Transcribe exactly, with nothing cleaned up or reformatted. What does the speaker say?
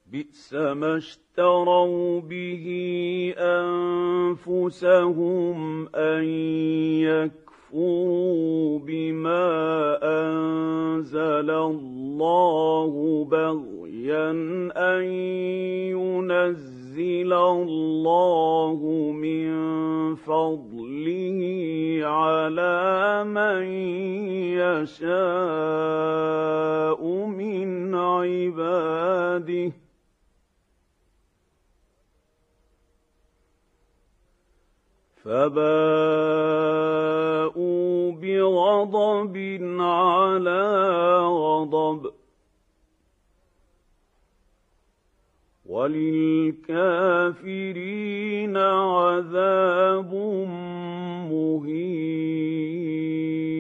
بئس ما اشتروا به أنفسهم أن يكفروا بما أنزل الله بغيا أن ينزل الله من فضله على من يشاء من عباده فباءوا بغضب على غضب وللكافرين عذاب مهين.